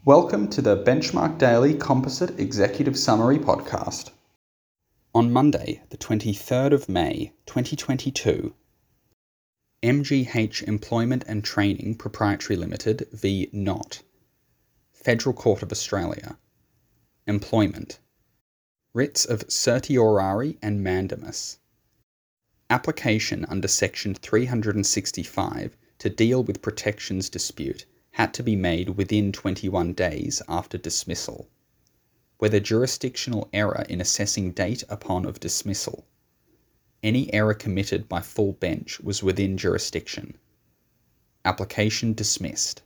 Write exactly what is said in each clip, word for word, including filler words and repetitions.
Welcome to the Benchmark Daily Composite Executive Summary Podcast. On Monday, the twenty-third of May, twenty twenty-two, M G H Employment and Training Proprietary Limited v. Knott. Federal Court of Australia. Employment. Writs of certiorari and mandamus. Application under Section three hundred sixty-five to deal with protections dispute had to be made within twenty-one days after dismissal. Whether jurisdictional error in assessing date upon of dismissal. Any error committed by full bench was within jurisdiction. Application dismissed.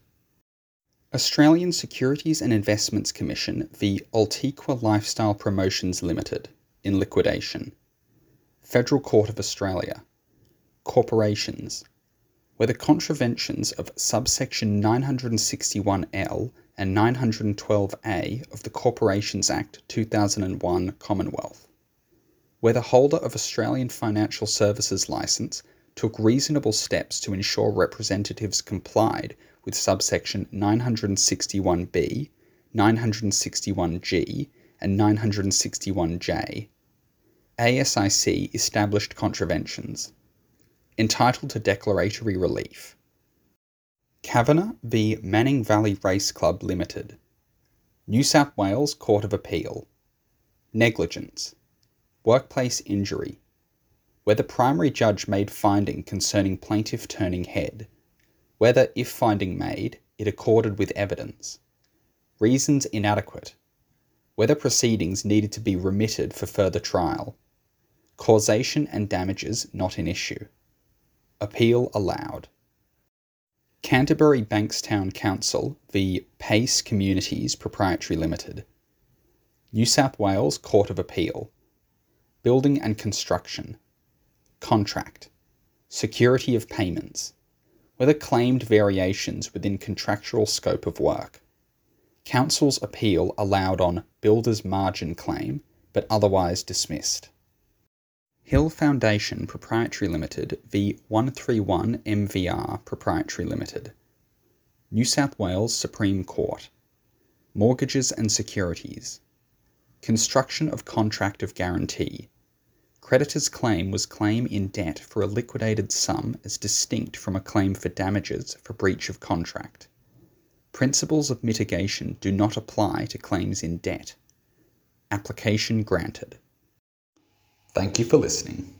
Australian Securities and Investments Commission v. Ultiqua Lifestyle Promotions Limited, in liquidation. Federal Court of Australia. Corporations. Whether contraventions of subsection nine hundred sixty-one L and nine hundred twelve A of the Corporations Act two thousand one Commonwealth. Whether holder of Australian Financial Services Licence took reasonable steps to ensure representatives complied with subsection nine hundred sixty-one B, nine hundred sixty-one G, and nine hundred sixty-one J. A S I C established contraventions. Entitled to declaratory relief. Kavanagh v. Manning Valley Race Club Limited. New South Wales Court of Appeal. Negligence. Workplace injury. Whether primary judge made finding concerning plaintiff turning head. Whether, if finding made, it accorded with evidence. Reasons inadequate. Whether proceedings needed to be remitted for further trial. Causation and damages not in issue. Appeal allowed. Canterbury Bankstown Council v. Pace Communities Proprietary Limited. New South Wales Court of Appeal. Building and Construction. Contract. Security of payments. Whether claimed variations within contractual scope of work. Council's appeal allowed on builder's margin claim, but otherwise dismissed. Hill Foundation Proprietary Limited v. one thirty-one M V R Proprietary Limited. New South Wales Supreme Court. Mortgages and securities. Construction of contract of guarantee. Creditor's claim was claim in debt for a liquidated sum as distinct from a claim for damages for breach of contract. Principles of mitigation do not apply to claims in debt. Application granted. Thank you for listening.